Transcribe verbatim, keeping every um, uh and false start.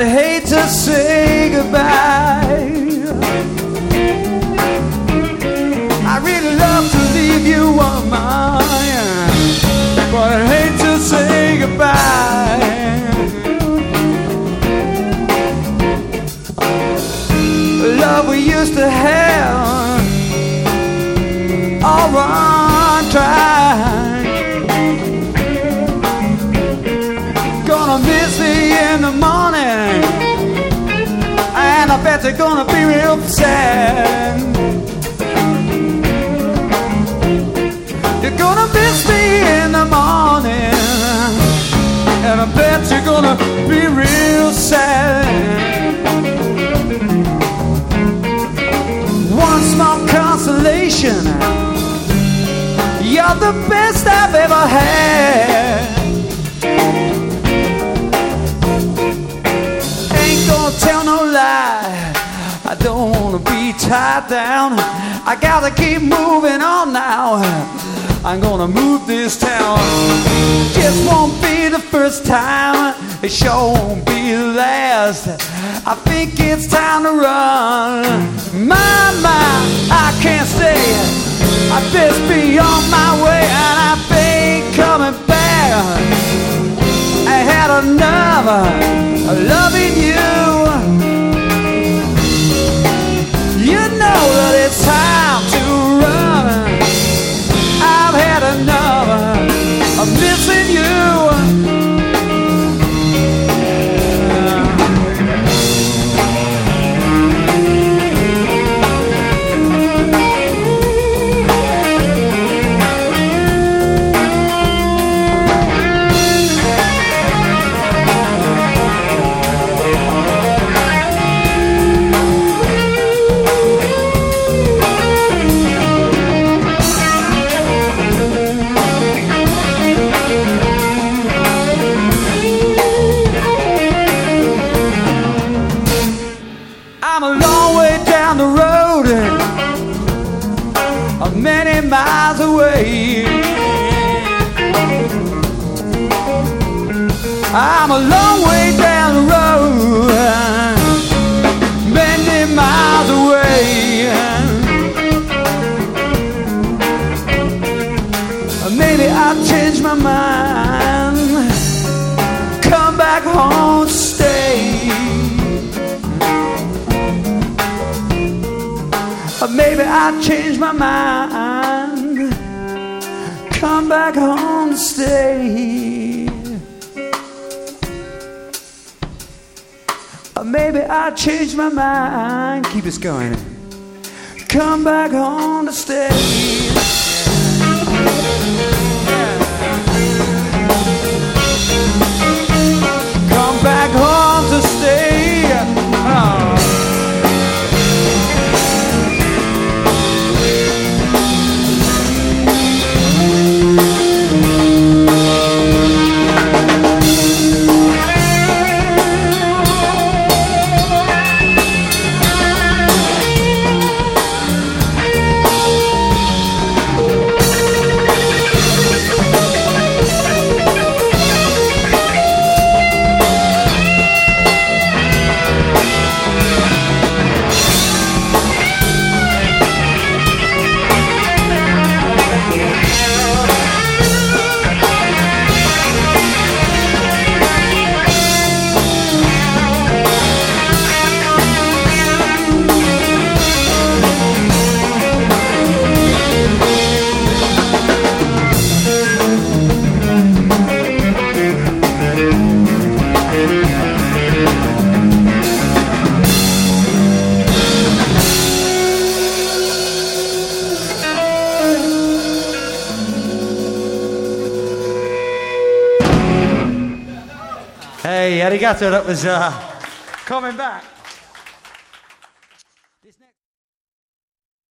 I'd hate to say goodbye. I really love to leave you on mine, but I'd hate to say goodbye. The love we used to have, all run dry. Gonna miss me in the morning, and I bet they're gonna be real sad. You're gonna miss me in the morning, and I bet you're gonna be real sad. One small consolation, you're the best I've ever had. Ain't gonna tell no lie, I don't wanna be tied down. I gotta keep moving on now. I'm gonna move this town. Just won't be the first time, it sure won't be the last. I think it's time to run. My, my, I can't stay. I best be on my way, and I ain't coming back. I had enough of loving you. You know that it's time to run. I've had enough of missing you. Many miles away, I'm a long way down the road, many miles away. Maybe I'll change my mind, come back home, stay. Maybe I'll change my mind, come back home to stay. Or maybe I'll change my mind, keep us going, come back home to stay. Come back home to stay. Oh. Hey, arigato, that was uh, coming back.